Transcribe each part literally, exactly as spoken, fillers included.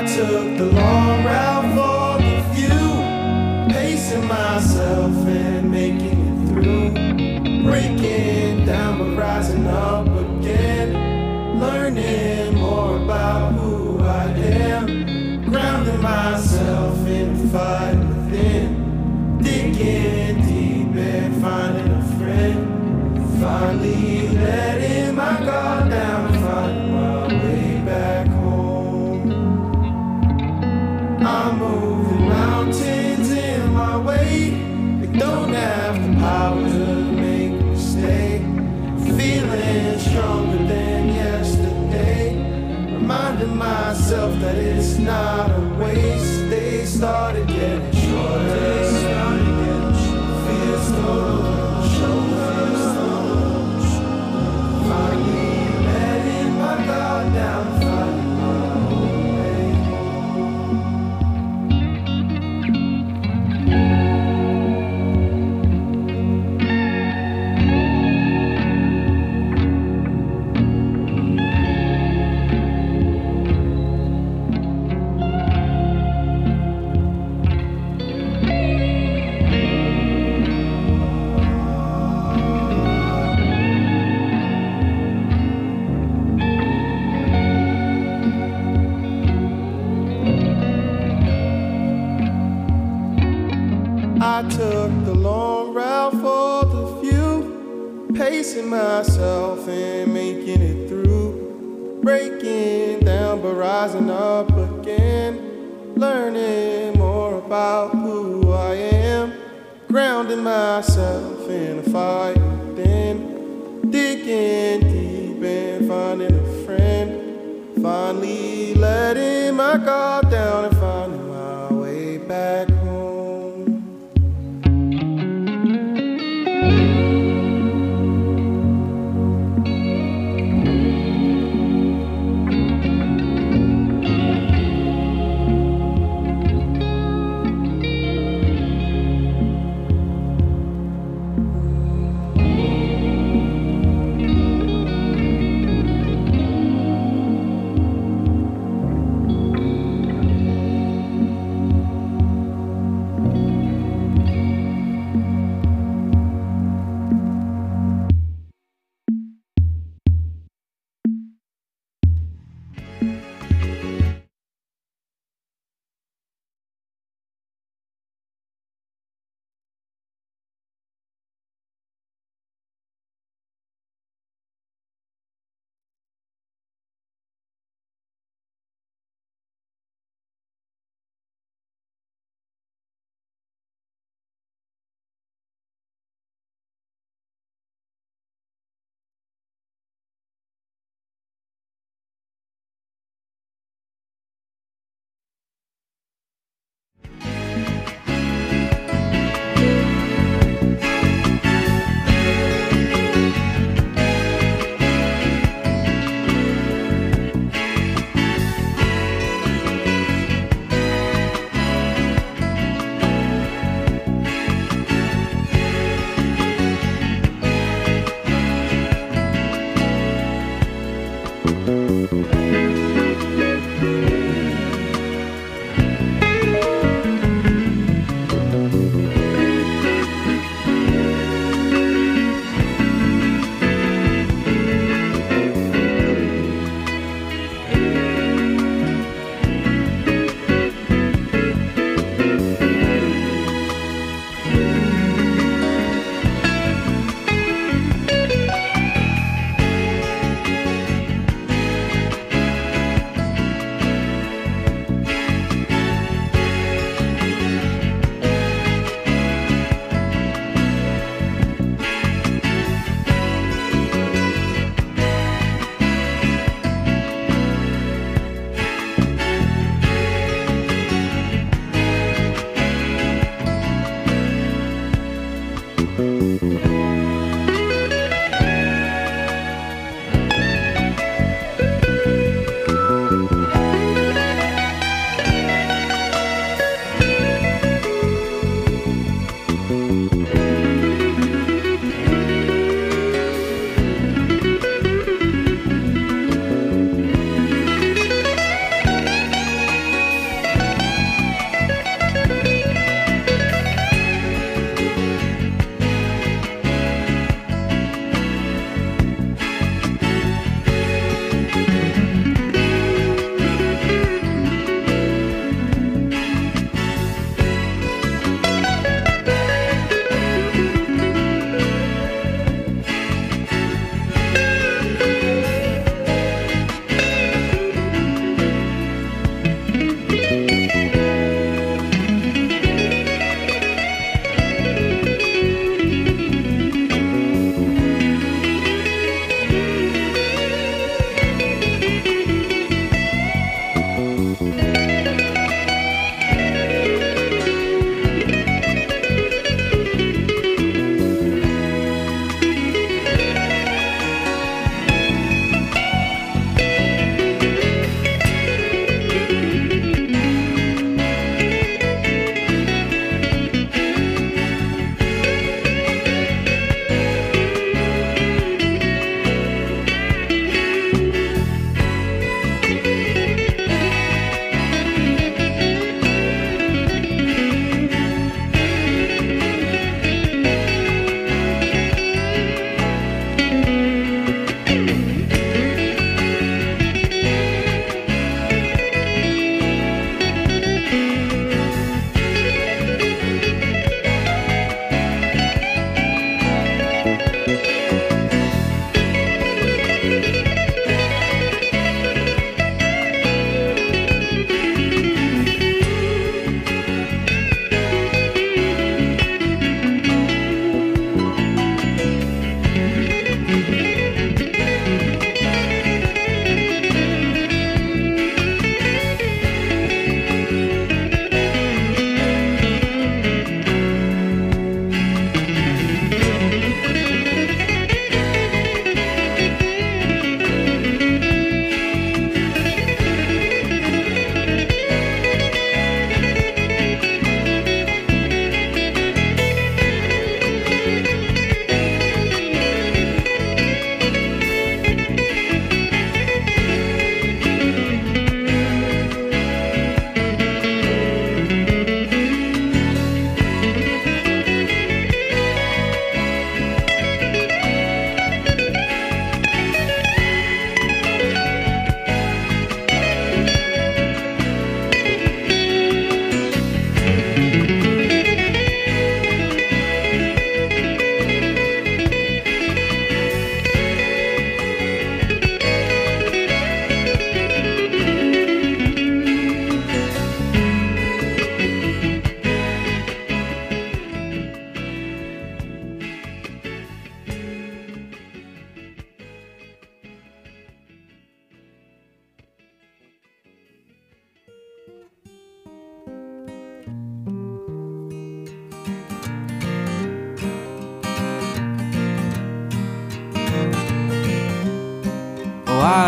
took the long route for the view, pacing myself and making it through, breaking down but rising up again, learning more about who I am, grounding myself in the fight within, digging deep and finding a friend, finally letting my guard down, finding my way back home. I'm moving mountains in my way, they don't have the power to make me stay, feeling stronger than yesterday, reminding myself that it's not a waste. They started getting shorter, they started getting shorter, feels slow, shoulders, finally letting my guard down, finding my own way I took the long route for the view, pacing myself and making it through, breaking down but rising up again, learning more about who I am, grounding myself in a fight within, digging deep and finding a friend, finally letting my guard down and finding my way back home.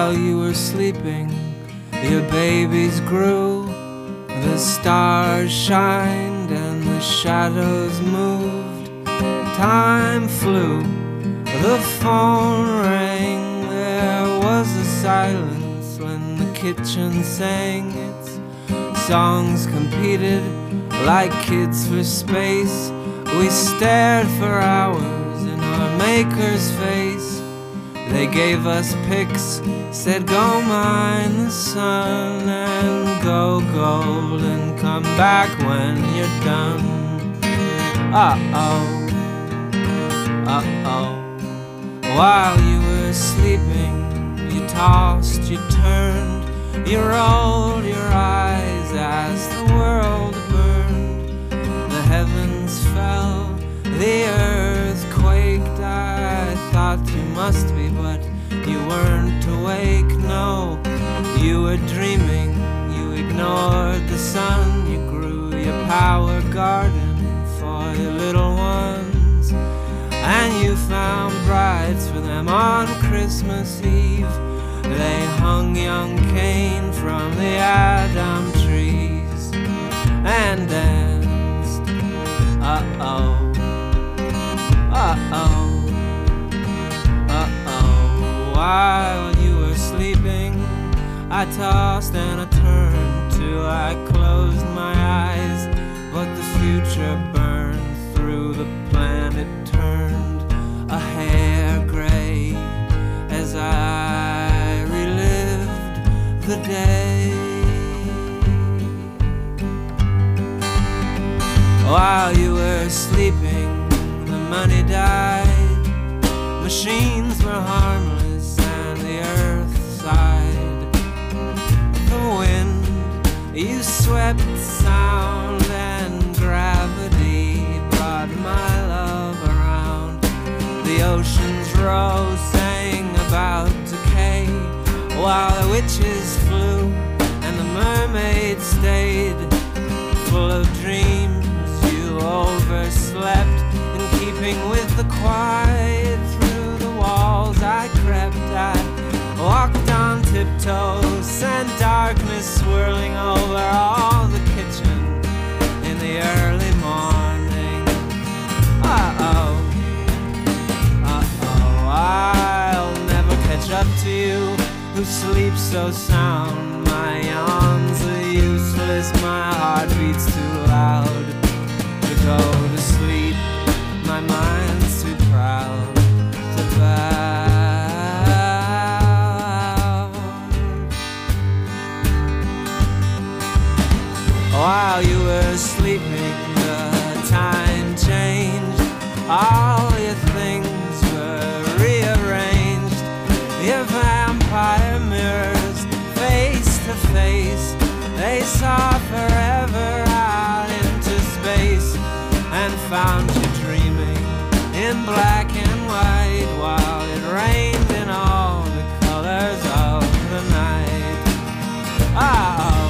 While you were sleeping, your babies grew. The stars shined and the shadows moved. Time flew, the phone rang. There was a silence when the kitchen sang its songs, competed like kids for space. We stared for hours in our maker's face. They gave us pics, said go mine the sun and go gold and come back when you're done. Uh-oh, uh-oh. While you were sleeping, you tossed, you turned, you rolled your eyes as the world burned. The heavens fell, the earth quaked. I thought you must be, but you weren't awake, no. You were dreaming, you ignored the sun. You grew your power garden for your little ones, and you found brides for them on Christmas Eve. They hung young Cain from the Adam trees and danced. Uh-oh, uh-oh, uh-oh. While you were sleeping, I tossed and I turned till I closed my eyes, but the future burned through the planet, turned a hair gray as I relived the day. While you were sleeping, the money died, machines were harmless and the earth sighed. The wind, you swept sound and gravity brought my love around. The oceans rose, sang about decay, while the witches flew and the mermaids stayed. Full of dreams, you overslept, in keeping with the quiet. Through the walls I crept, I walked on tiptoes, and darkness swirling over all the kitchen in the early morning. Uh-oh, uh-oh, I'll never catch up to you who sleeps so sound. My yawns are useless, my heart beats too loud to go to sleep. My mind's too proud to bow. While you were sleeping, the time changed. All your things were rearranged. Your vampire mirrors, face to face, they saw forever out into space, and found you dreaming in black and white, while it rained in all the colors of the night. Uh-oh,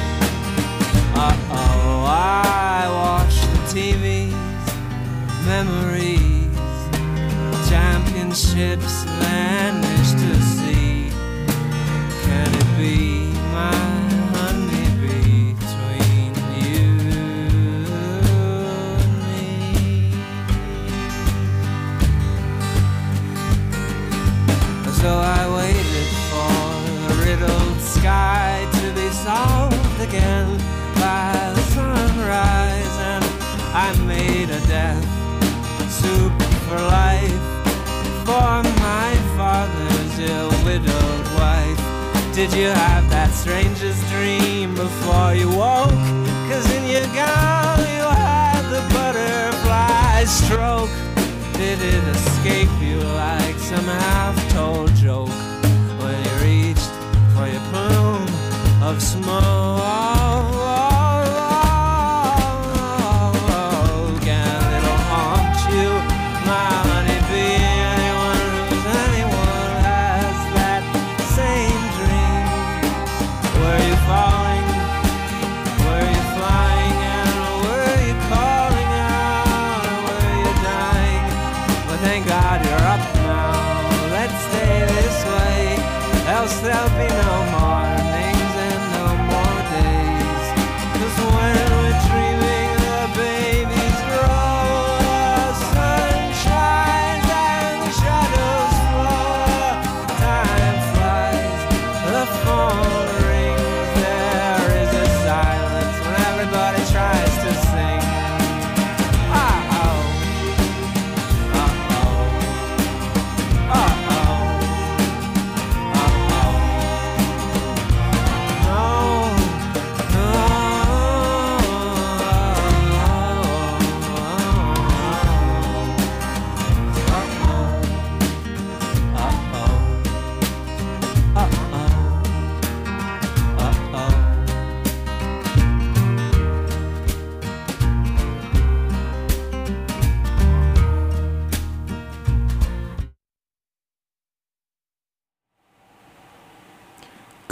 uh-oh, I watch the T Vs, memories, championships vanish to sea. Can it be my honeybee between you and me? So I waited for the riddled sky to be solved again by the sunrise, and I made a death soup for life for my father's ill-widowed wife. Did you have that strangest dream before you woke? 'Cause in your gown you had the butterfly stroke. Did it escape you like some half-told joke when you reached for your plume of smoke? And it'll haunt you, my honeybee. Anyone who's anyone has that same dream. Were you falling? Were you flying? And were you calling out? Or were you dying? Well, thank God you're up now. Let's stay this way, else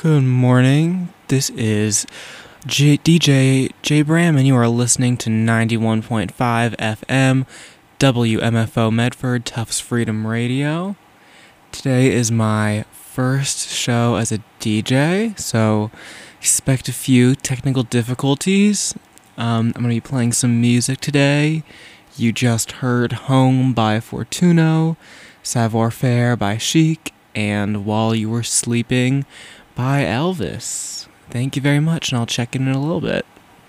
Good morning. This is J- D J J Bram, and you are listening to ninety-one point five F M W M F O Medford Tufts Freedom Radio. Today is my first show as a D J, so expect a few technical difficulties. Um, I'm going to be playing some music today. You just heard Home by Fortuno, Savoir Faire by Chic, and While You Were Sleeping by Elvis. Thank you very much, and I'll check in in a little bit.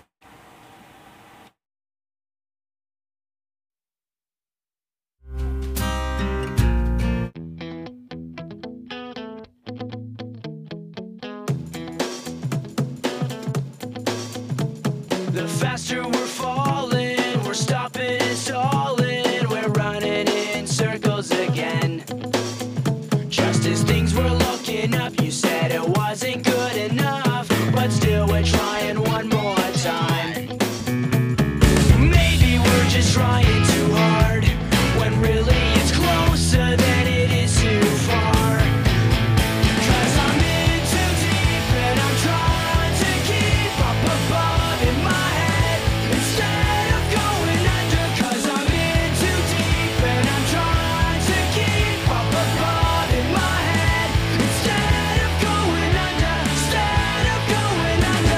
The faster we're falling, we're stopping and stalling, we're running in circles again. Just as things were looking up, you said it wasn't good enough, but still we're trying one more time. Maybe we're just trying too hard, when really it's closer than it is too far. Cause I'm in too deep and I'm trying to keep up above in my head instead of going under. Cause I'm in too deep and I'm trying to keep up above in my head instead of going under, instead of going under.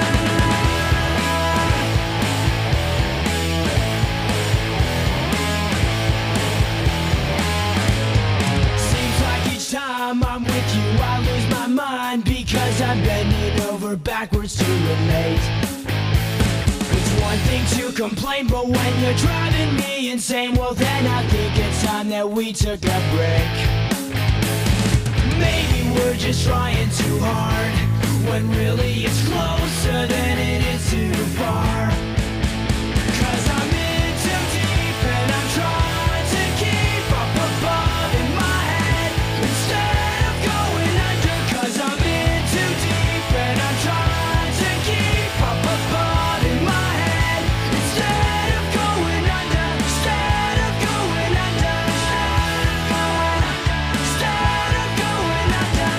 Seems like each time I'm with you I lose my mind because I'm bending over backwards to relate. It's one thing to complain, but when you're driving me insane, well then I think it's time that we took a break. Maybe we're just trying too hard, when really it's closer than it is too far. Cause I'm in too deep and I'm trying to keep up above in my head instead of going under. Cause I'm in too deep and I'm trying to keep up above in my head instead of going under, instead of going under, instead of going under.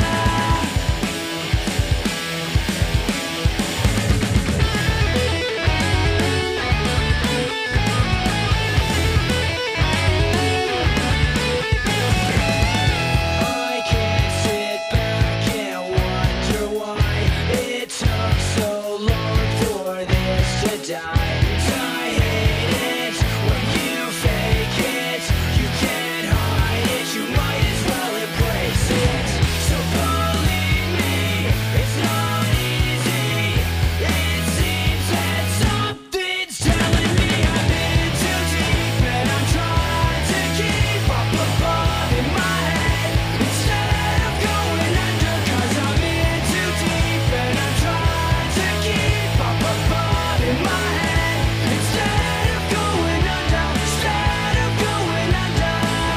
I can't sit back and wonder why it took so long for this to die. I hate it when you fake it. You can't hide it, you might as well embrace it. So believe me, it's not easy. It seems that something's telling me I'm in too deep and I'm trying to keep up above in my head instead of going under. Cause I'm in too deep and I'm trying to keep up above in my head instead of going under, instead of going under,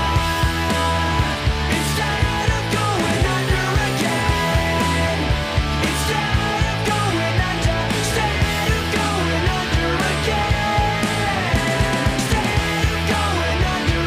instead of going under again, instead of going under, instead of going under again, instead of going under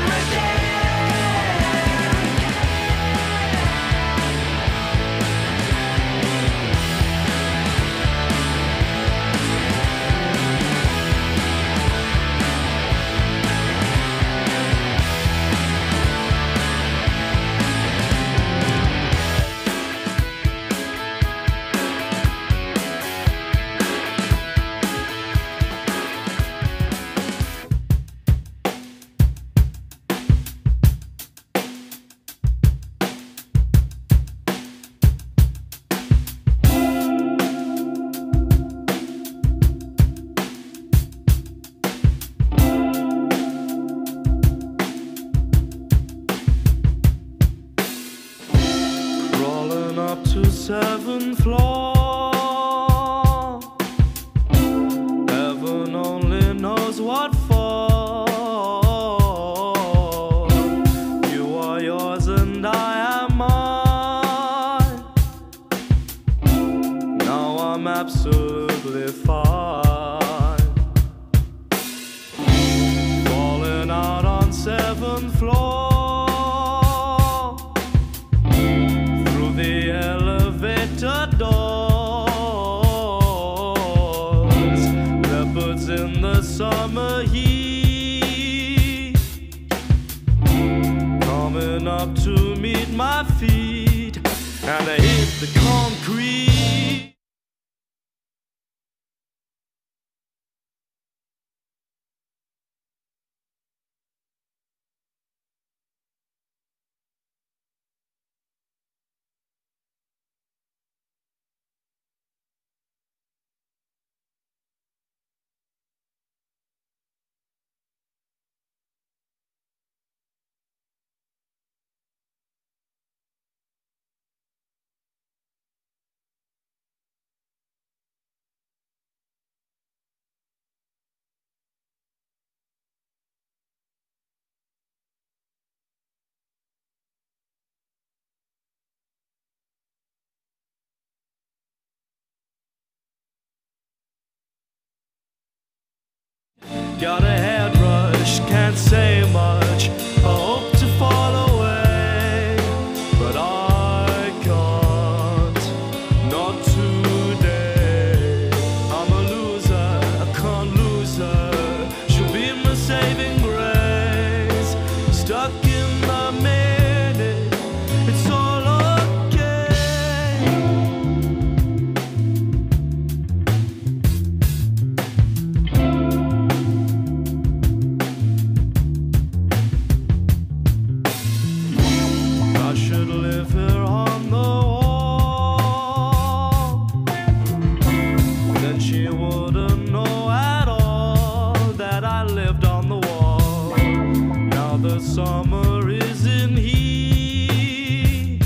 Crawling up to seventh floor. Heaven only knows what for. You are yours and I am mine. Now I'm absolutely fine. Falling out on seventh floor. Through the elevator door. summer heat coming up to meet my feet, and I hit the concrete. Got a head rush, can't say much. I hope to fall away, but I can't, not today. I'm a loser, I can't lose her. She'll be my saving grace. Stuck in the minute, it's all okay. Should live here on the wall, then she wouldn't know at all that I lived on the wall. Now the summer is in heat,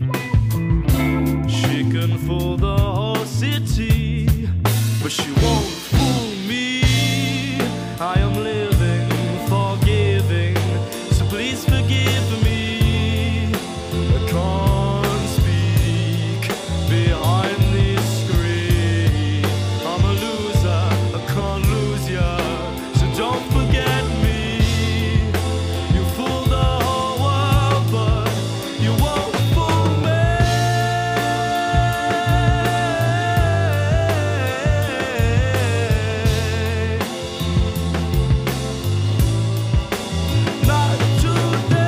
she can fool the whole city, but she won't fool me. I am living, forgiving, so please forgive me. Can't speak behind this screen. I'm a loser, I can't lose ya, so don't forget me. You fool the whole world, but you won't fool me. Not today.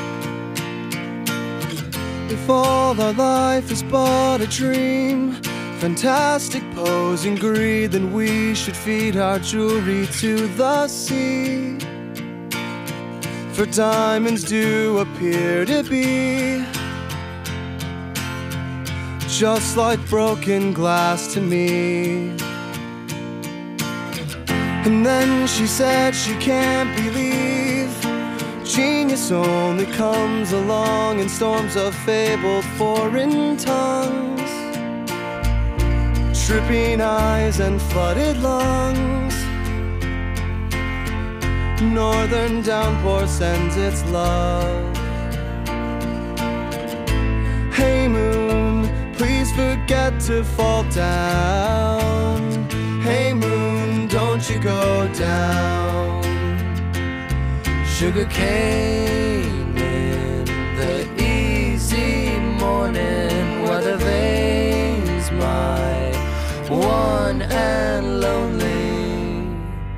If all our life is but a dream, fantastic posing greed, then we should feed our jewelry to the sea. For diamonds do appear to be just like broken glass to me. And then she said she can't believe genius only comes along in storms of fabled foreign tongues, tripping eyes and flooded lungs. Northern downpour sends its love. Hey moon, please forget to fall down. Hey moon, don't you go down. Sugar cane in the easy morning, weather veins my one and lonely.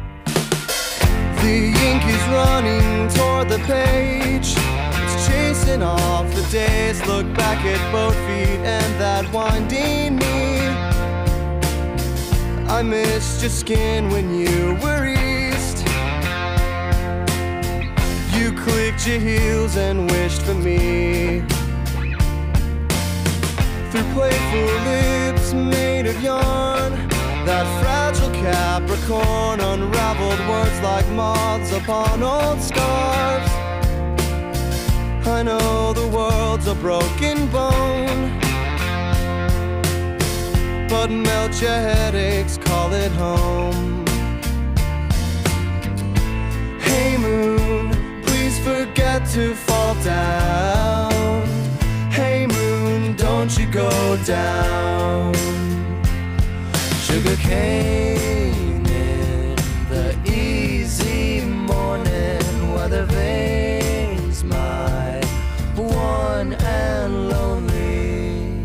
The ink is running toward the page, it's chasing off the days. Look back at both feet and that winding knee. I missed your skin when you were east. You clicked your heels and wished for me. Through playful lips made of yarn, that fragile Capricorn unraveled words like moths upon old scarves. I know the world's a broken bone, but melt your headaches, call it home. Hey moon, please forget to fall down. Hey moon, don't you go down. Sugar cane in the easy morning, weather veins my one and lonely.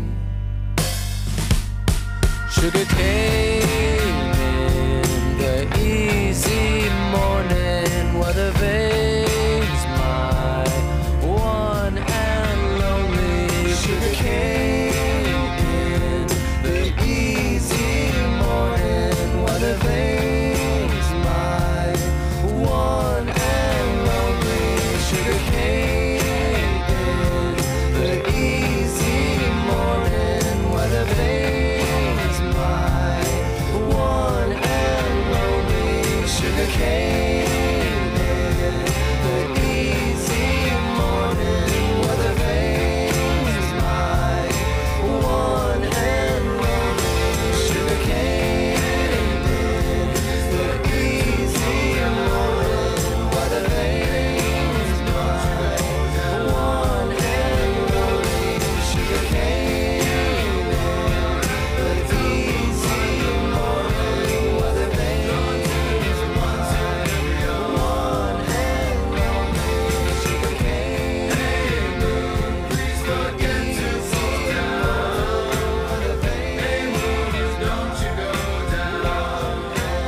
Sugar cane in the easy morning, weather veins my one and lonely. Sugar cane in the easy morning, weather veins my one and lonely. Sugar cane in the easy morning, weather veins my one and lonely. Sugar cane in the easy morning, weather veins my one and lonely. Sugar cane in the easy morning, weather veins my one and lonely. Sugar cane in the easy morning, weather veins my one and lonely. Sugar cane in, please forget to fall down. Weather veins, don't you go down.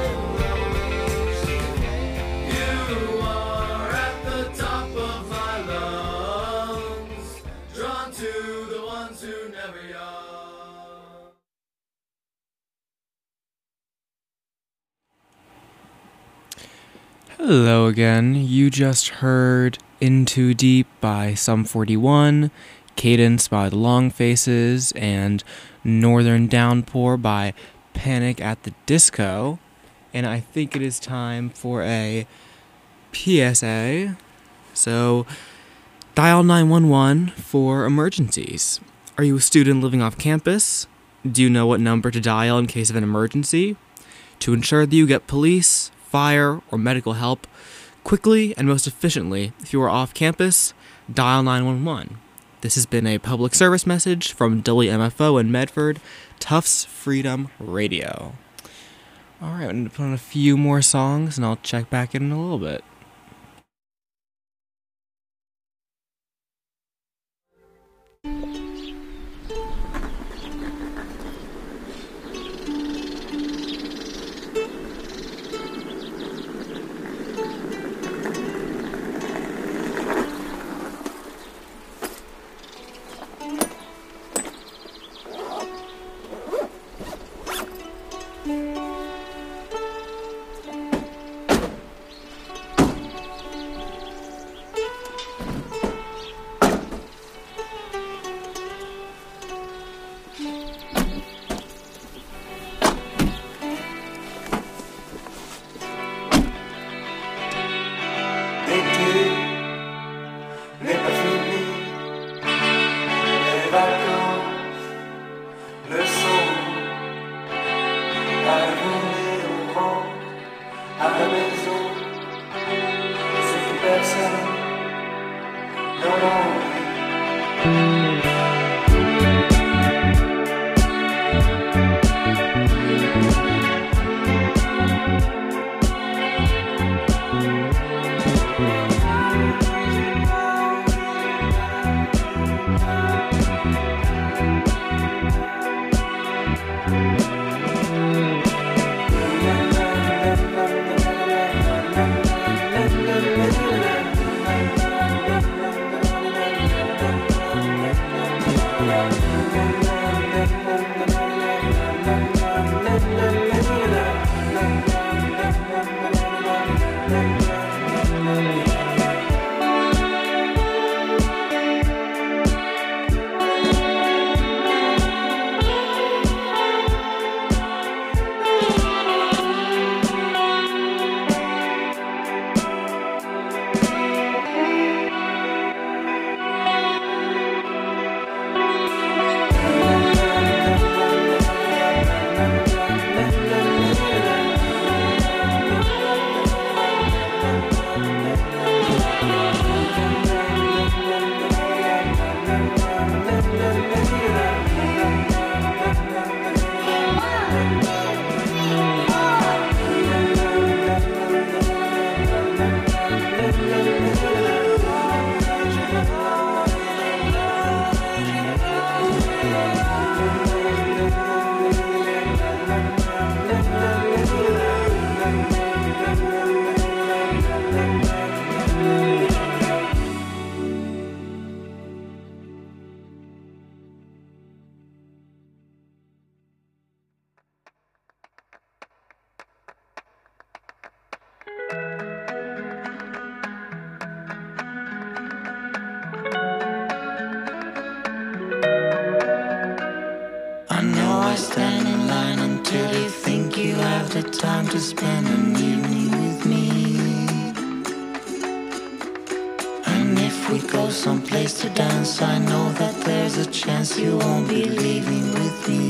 You are at the top of my lungs, drawn to the ones who never yawn. Hello again. You just heard Into Deep by Sum forty-one, Cadence by The Long Faces, and Northern Downpour by Panic at the Disco. And I think it is time for a P S A. So, dial nine one one for emergencies. Are you a student living off campus? Do you know what number to dial in case of an emergency? To ensure that you get police, fire, or medical help quickly and most efficiently if you are off campus, dial nine one one. This has been a public service message from W M F O in Medford, Tufts Freedom Radio. Alright, I'm going to put on a few more songs and I'll check back in, in a little bit. Stand in line until you think you have the time to spend an evening with me. And if we go someplace to dance, I know that there's a chance you won't be leaving with me.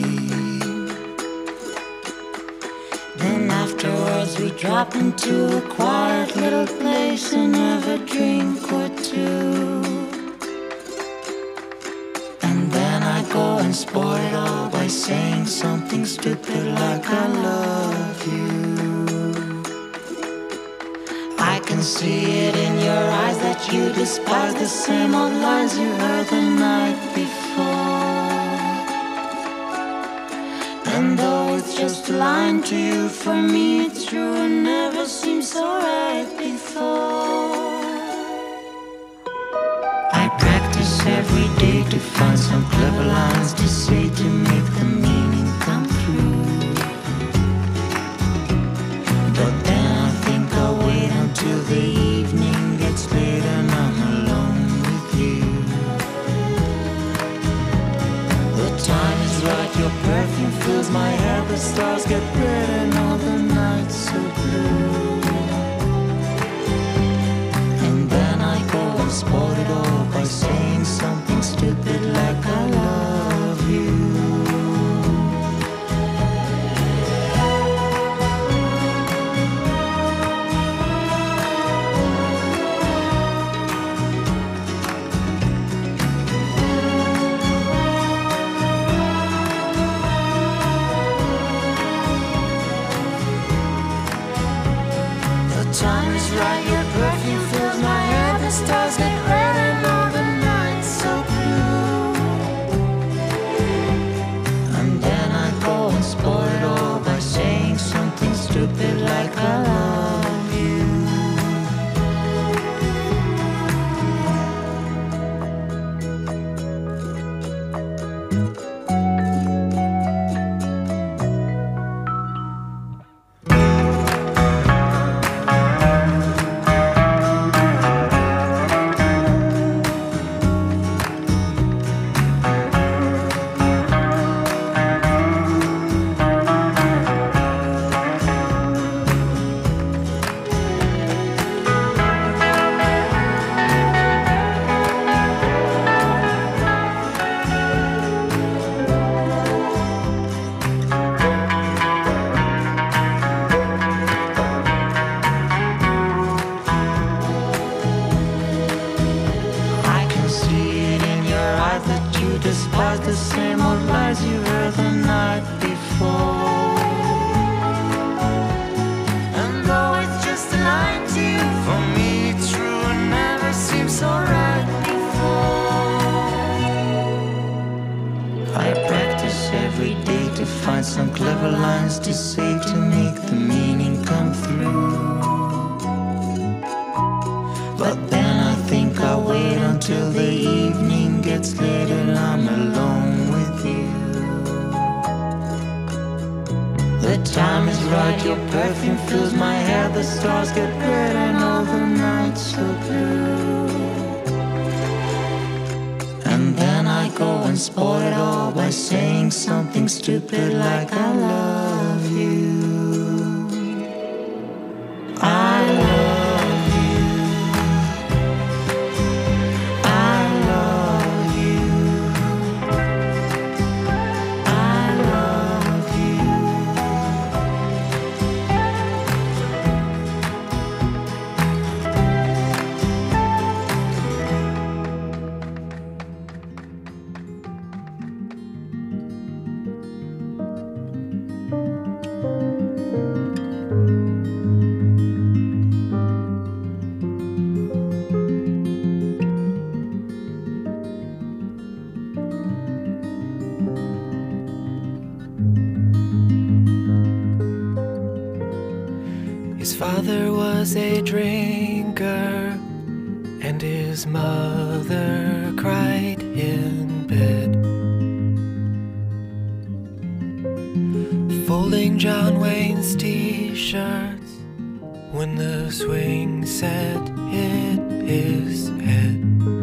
Then afterwards we drop into a quiet little place and have a drink or two. And then I go and spoil it all by saying something stupid like I love you. I can see it in your eyes that you despise the same old lines you heard the night before. And though it's just a line to you, for me it's true and never seemed so right before. I practice every day to find some clever lines to say to make the meaning come through. But then I think I'll wait until the evening gets late and I'm alone with you. The time is right, your perfume fills my hair, the stars get red and all the nights so blue. And then I go and spoil it all by saying something stupid like I love you. The time is right, your perfume fills my hair, the stars get red and all the nights so blue. And then I go and spoil it all by saying something stupid like I love you. some clever lines to say to make the meaning come through. But then I think I'll wait until the evening gets late and I'm alone with you. The time is right, your perfume fills my hair, the stars get red and all the nights so blue. And then I go and spoil it all by saying something stupid like I love you. I love you. I love you. I love you. His father was a drinker, and his mother cried in bed. Folding John Wayne's t-shirts when the swing set hit his head.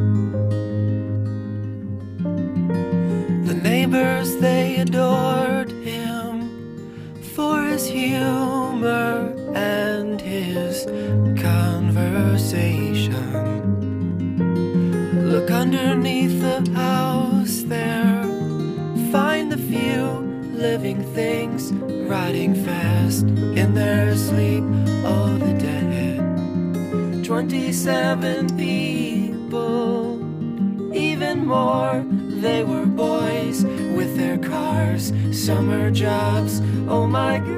The neighbors, they adored him for his humor and his conversation. Look underneath the house there, find the few living things riding fast in their sleep. Oh, the dead. Twenty-seven people, even more. They were boys with their cars, summer jobs. Oh my God.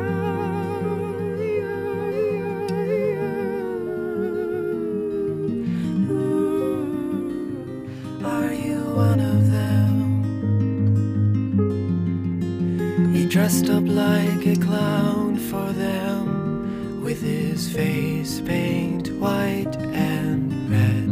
Are you one of them? He dressed up like a clown for them, with his face paint white and red.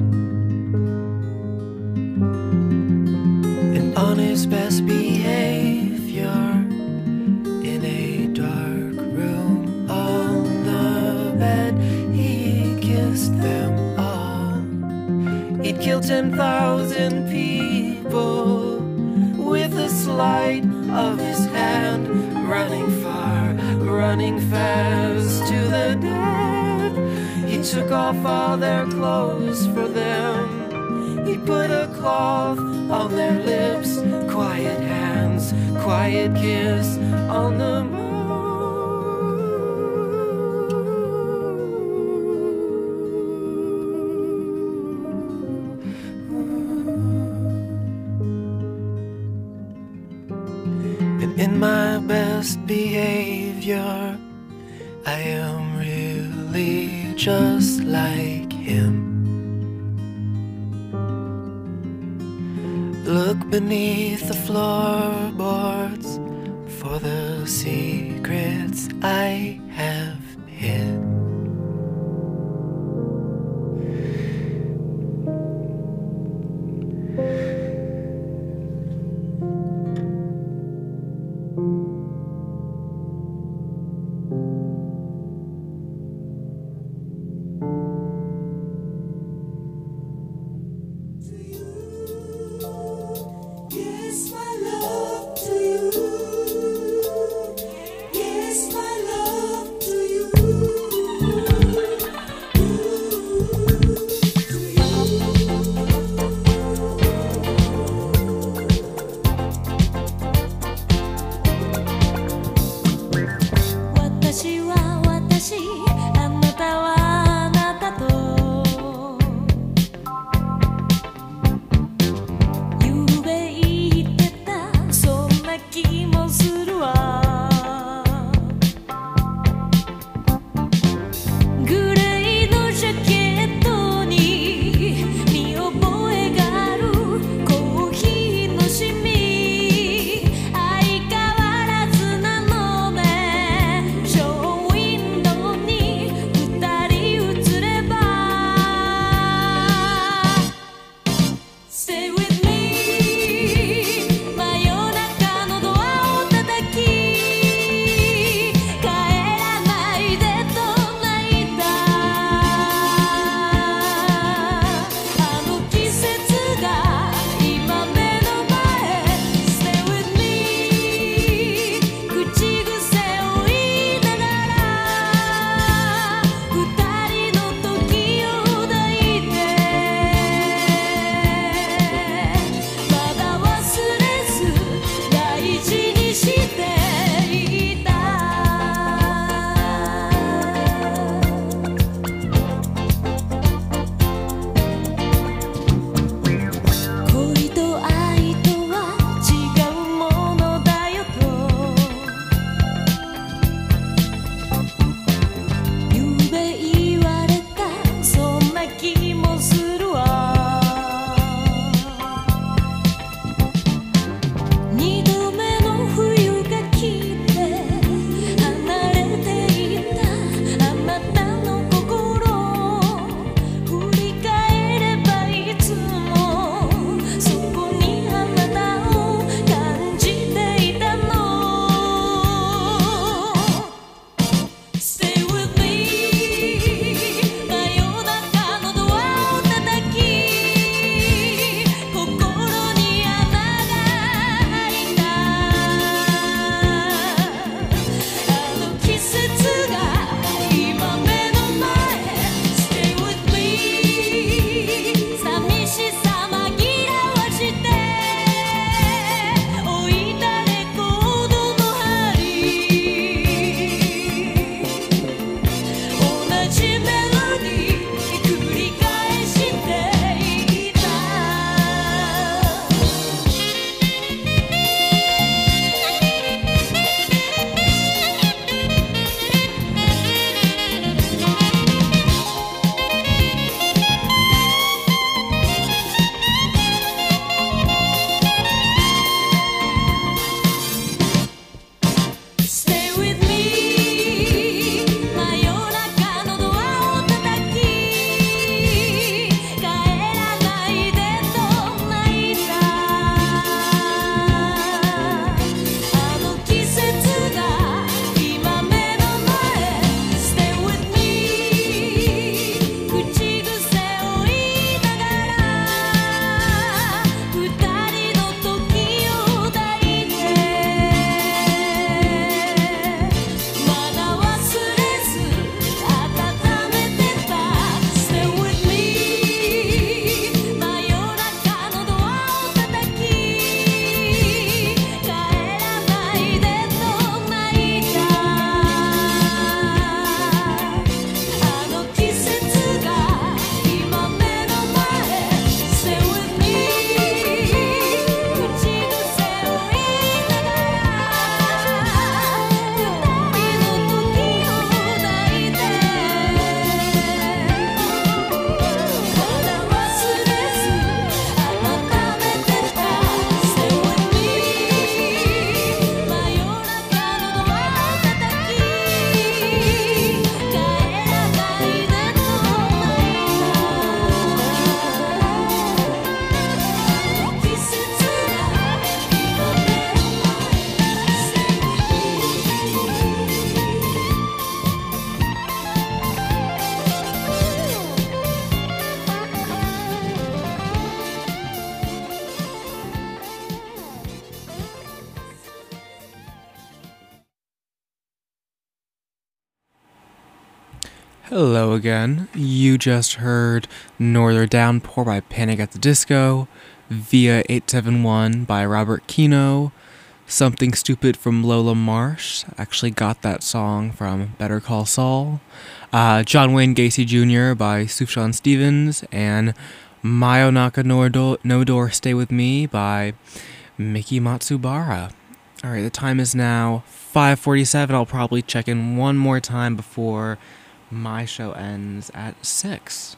And on his best behavior, in a dark room on the bed, he kissed them all. He'd killed ten thousand people with a sleight of his hand, running far, running fast to the dead. He took off all their clothes for them. He put a cloth on their lips, quiet hands, quiet kiss on the moon. And in my best behavior, I am really just like him. Look beneath the floorboards for the secrets I have hid. Yes, my love to you. Yes, my love to you. Hello again. You just heard Northern Downpour by Panic at the Disco, Via eight seven one by Robert Kino, Something Stupid from Lola Marsh. Actually got that song from Better Call Saul. Uh, John Wayne Gacy Junior by Sufjan Stevens, and Mayonaka no Do- no Door Stay With Me by Miki Matsubara. Alright, the time is now five forty-seven. I'll probably check in one more time before my show ends at six.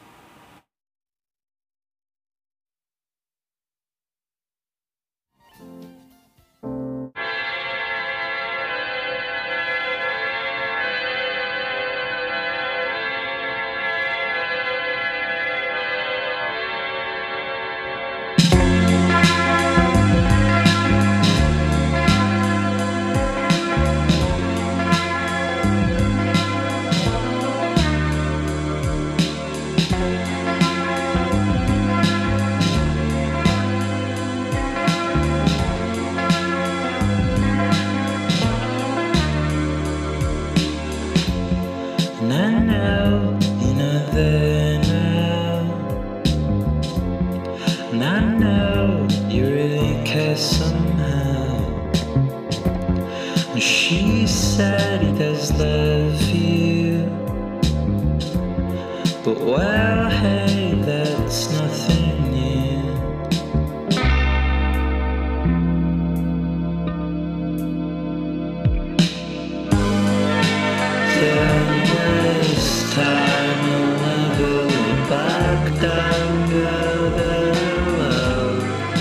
And I know you're not there now. And I know you really care somehow. And she said he does love you. But well, hey, that's nothing new. Don't waste time, you'll never look back down, go there alone.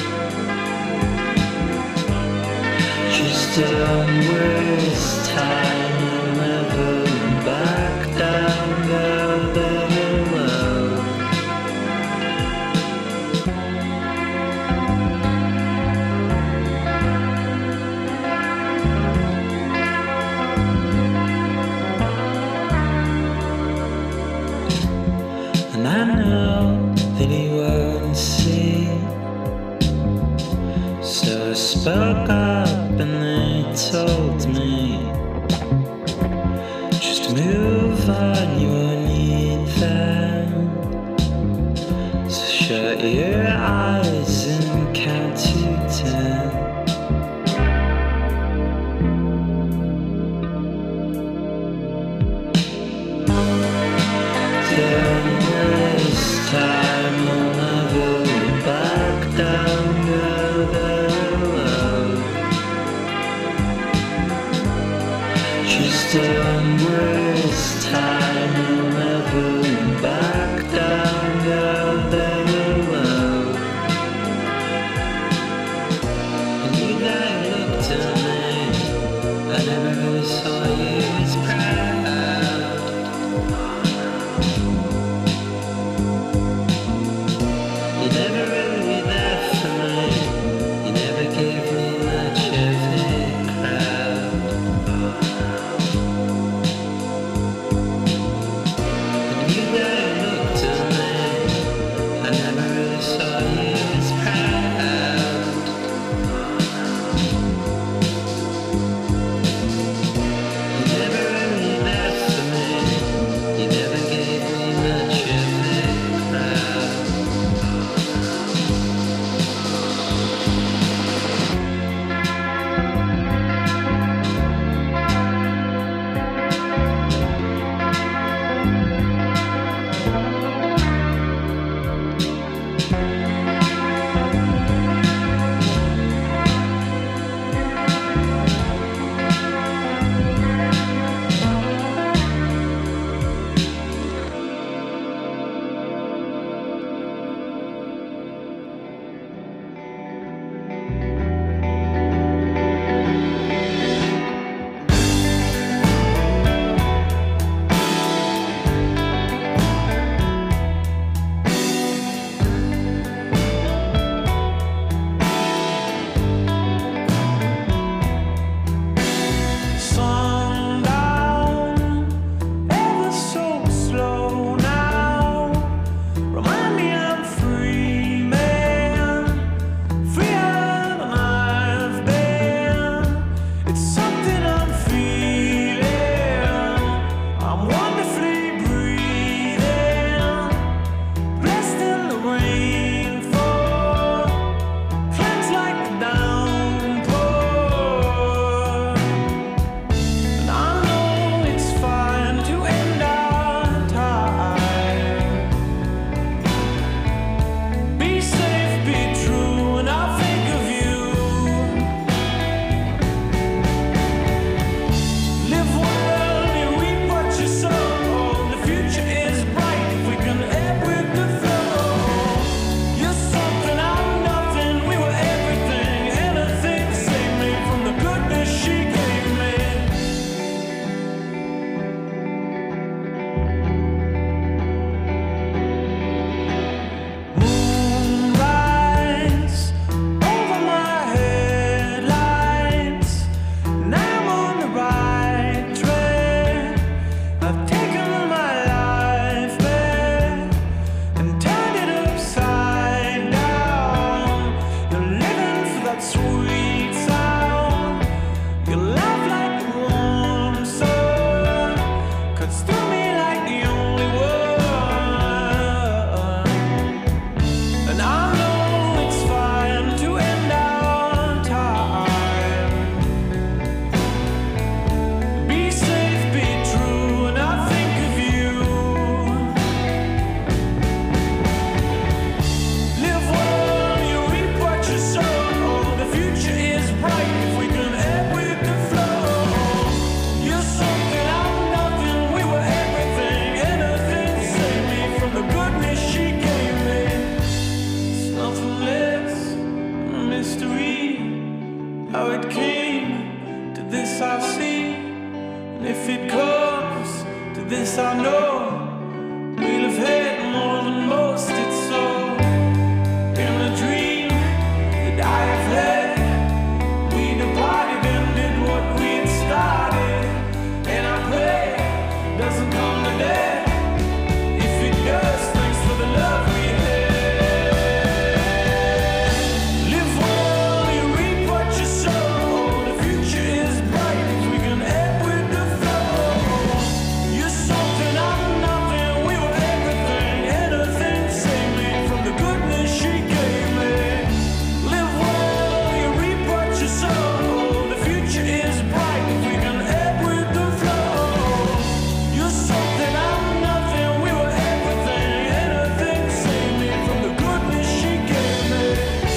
Just don't waste time, you'll never look back down, go there alone. And I know that he won't see. So I spoke up and they told me, just move on, you won't need them. So shut your eyes and count to ten. Don't waste time, you'll never look back down, go there alone. Just don't waste time, you'll never look back down, go there alone. And you guys looked at me, I never really saw you as proud. You never really were there for me. You never gave me much of a crowd. And you guys looked at me. I never really saw you as proud. You never really If it comes to this, I know we'll have had more than most. It's so in a dream that I have had. We departed and did what we had started, and I pray it doesn't come to that. If it does, thanks for the love we had. Live well, you reap what you sow. The future is bright if we can ebb with the flow. You're something, I'm nothing. We were everything. Anything save me from the goodness she gave me. Live well, you reap what you sow. The future is bright if we can ebb with the flow. You're something, I'm nothing. We were everything. Anything save me from the goodness she gave me.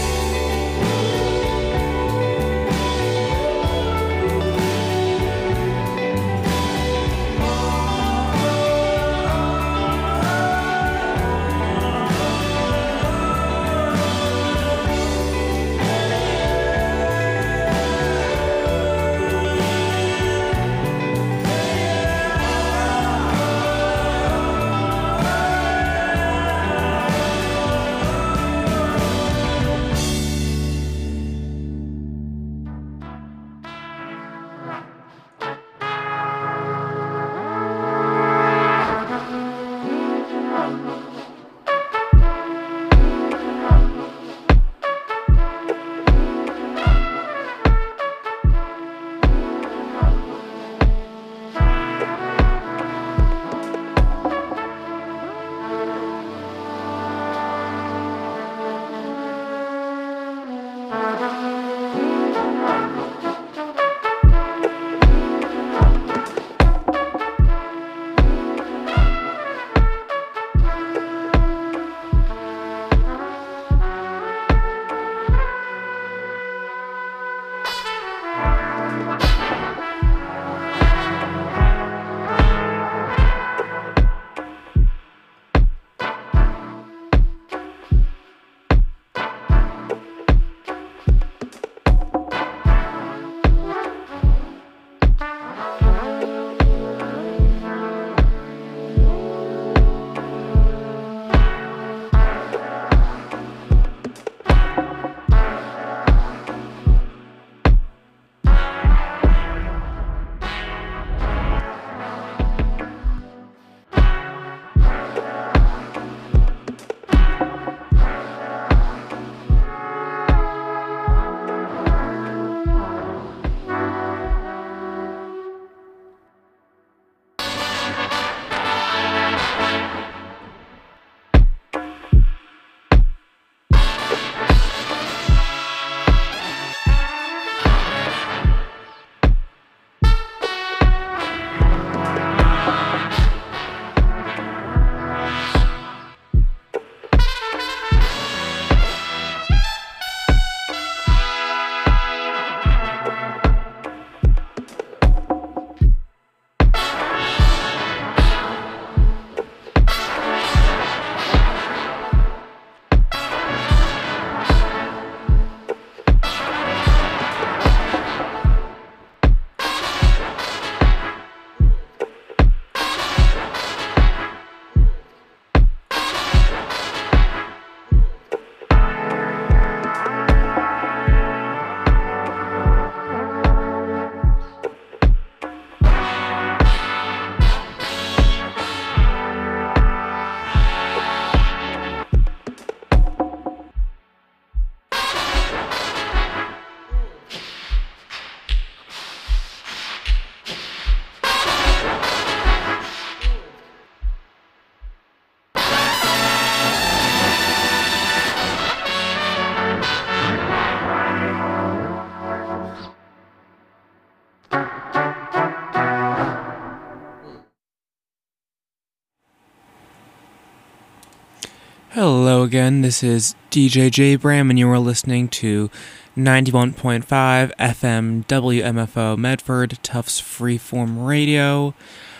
Hello again, this is D J J Bram, and you are listening to ninety-one point five F M W M F O Medford, Tufts Freeform Radio.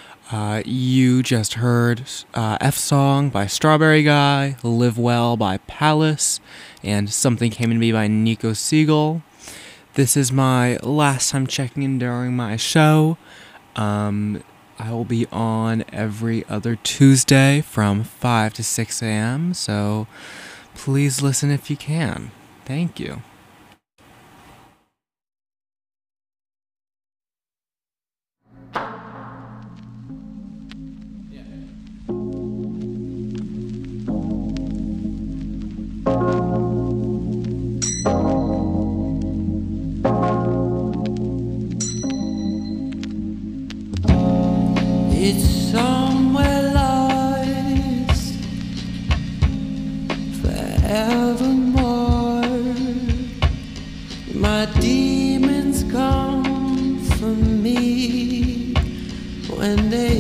Uh, you just heard uh, F-Song by Strawberry Guy, Live Well by Palace, and Something Came to Me by Nico Siegel. This is my last time checking in during my show. Um, I will be on every other Tuesday from five to six a.m., so please listen if you can. Thank you. It's somewhere lost forevermore. My demons come for me when they